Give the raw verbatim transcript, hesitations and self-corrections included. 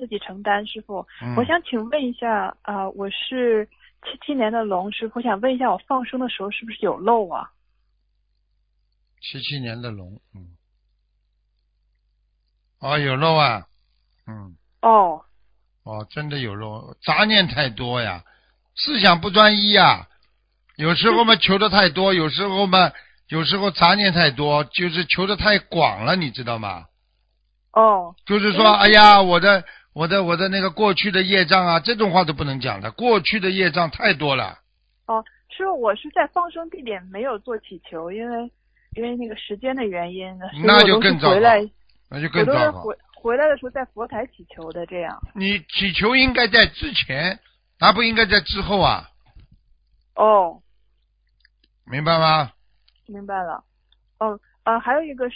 自己承担，师傅。 嗯、 我想请问一下啊、呃，我是七七年的龙，师傅，我想问一下，我放生的时候是不是有漏啊？ 七七年的龙，嗯，哦，有漏啊，嗯， 哦， 哦，真的有漏，杂念太多呀，思想不专一呀，有时候嘛求的太多，有时候嘛，有时候杂念太多，就是求的太广了，你知道吗？ 哦， 就是说，哎呀，我的我的我的那个过去的业障啊，这种话都不能讲的，过去的业障太多了。 哦，师傅，我是在放生地点没有做祈求，因为因为那个时间的原因，所以那就我都是更糟糕回来， 那就我更糟糕。 都是回回来的时候在佛台祈求的，这样。 你祈求应该在之前，而不应该在之后啊， 哦， 明白吗？ 明白了。哦，呃，还有一个是。